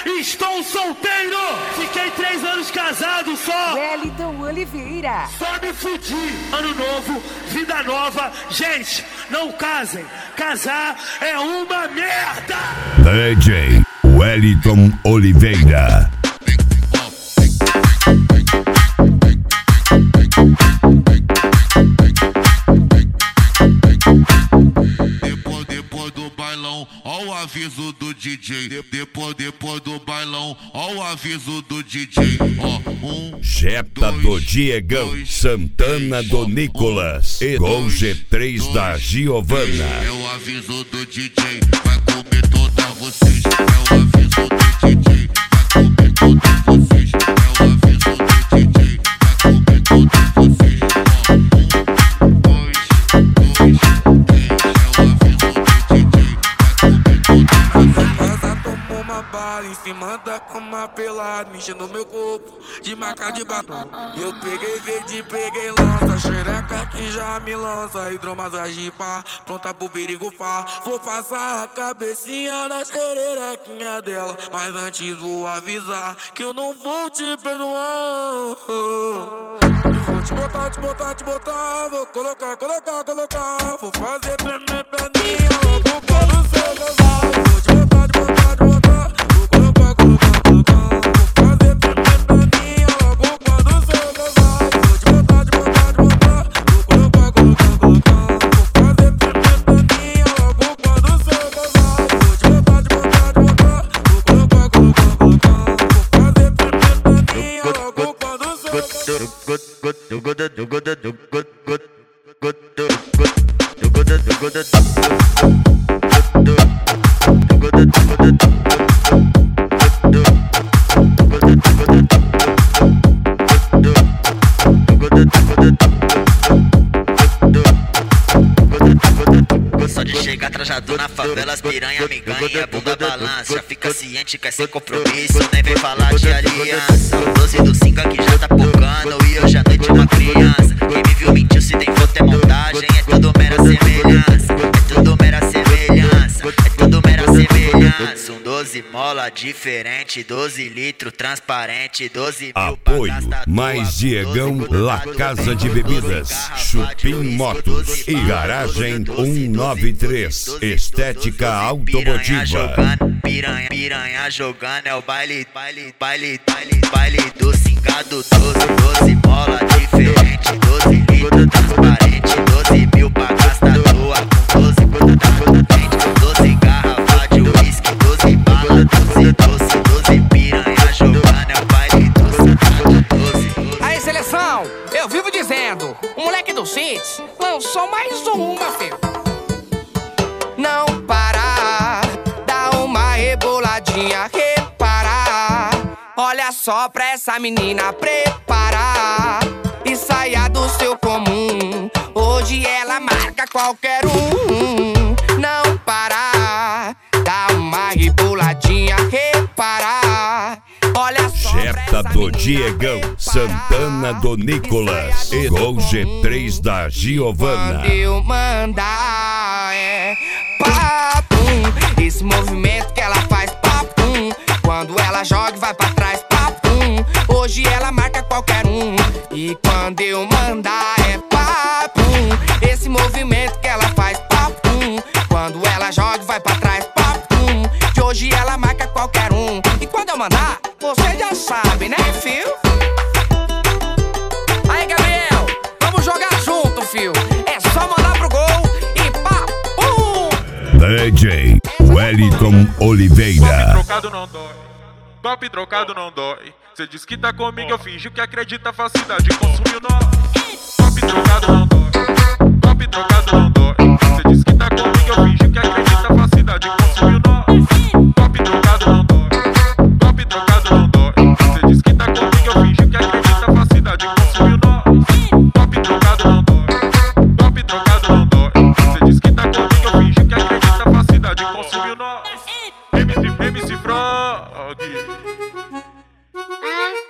Estou solteiro! Fiquei 3 anos casado só! Wellington Oliveira. Só me fudi! Ano novo, vida nova. Gente, não casem! Casar é uma merda! DJ Wellington Oliveira. Depois do bailão, ó o aviso do DJ. Depois do bailão, ó o aviso do DJ. Ó, Jetta do Diegão, Santana do Nicolas e Gol G3 da Giovana. É o aviso do DJ, vai comer toda vocês. É o aviso do DJ, vai comer toda vocês. É o aviso do DJ, vai comer toda vocês. Ó, 1, 2, 3. É o aviso do DJ, vai comer toda vocês. Asa tomou uma bala em cima da cama pelado, mexendo meu corpo de marca de batom. Eu peguei verde, peguei lança, xereca que já me lança, hidromassagem pá, pronta pro perigo pá. Vou passar a cabecinha na xerequinha dela, mas antes vou avisar que eu não vou te perdoar. Vou te botar, vou colocar. Vou fazer tremer perninha logo quando cê gozar. Vou te botar, vou colocar. Vou fazer tremer perninha logo quando cê gozar. Vou te botar, vou colocar. Vou fazer tremer perninha logo quando cê gozar. Vou te botar, vou colocar. Vou fazer tremer perninha logo quando cê Só de chegar trajado na favela, as piranha me ganha, bunda balança. Já fica ciente, quer ser compromisso, nem vem falar de aliança. O 12 do 5 aqui já tá pocando e hoje à noite uma criança. Quem me viu mentiu, se tem foto é montagem, é tudo mera semelhança. É tudo mera semelhança, é tudo mera semelhança. Um 12 mola diferente, 12 litros transparente, 12 mil pra Apoio gastar mais tua, Diegão, 12 La Casa de Bebidas, Chupim Motos e Garagem 193, Estética Automotiva. Piranha jogando, é o baile do cingado. 12 bola diferente, 12 litros transparente, 12 mil pra gastar tua, com 12 quando 12 garrafa de uísque, 12 bala, 12 piranha jogando, é o baile do cingado. 12. Aí, seleção, eu vivo dizendo, o moleque do Cits lançou mais uma, filho. Não parar, dá uma reboladinha, reparar. Olha só pra essa menina preparar e saia do seu comum. Hoje ela marca qualquer um. Não parar, dá uma reboladinha, reparar. Olha só pra Jetta essa do menina Diegão, preparar Santana do Nicolas e Gol G3 da Giovana. Quando eu mandar é papum. Esse movimento que ela faz papum. Quando ela joga e vai pra trás papum. Hoje ela marca qualquer um. E quando eu mandar é papum. Esse movimento que ela faz papum. Quando ela joga e vai pra trás papum. Que hoje ela marca qualquer um. E quando eu mandar, você já sabe, né, fio? Aí, Gabriel, vamos jogar junto, fio. É só mandar pro gol e papum. DJ Wellington Oliveira. Trocado não dói, golpe trocado não dói. Cê diz que tá comigo, eu finjo que acredita, facilidade consumiu nós. Golpe trocado não dói, golpe trocado não dói. Cê diz que tá comigo, eu finjo que acredita, facilidade consumiu nós. Golpe trocado não dói, golpe trocado não dói. Cê diz que tá comigo, eu finjo que acredita, facilidade consumiu nós. Golpe trocado não dói, golpe trocado não dói. Cê diz que tá comigo, eu finjo que acredita, facilidade consumiu nós. MC Frog.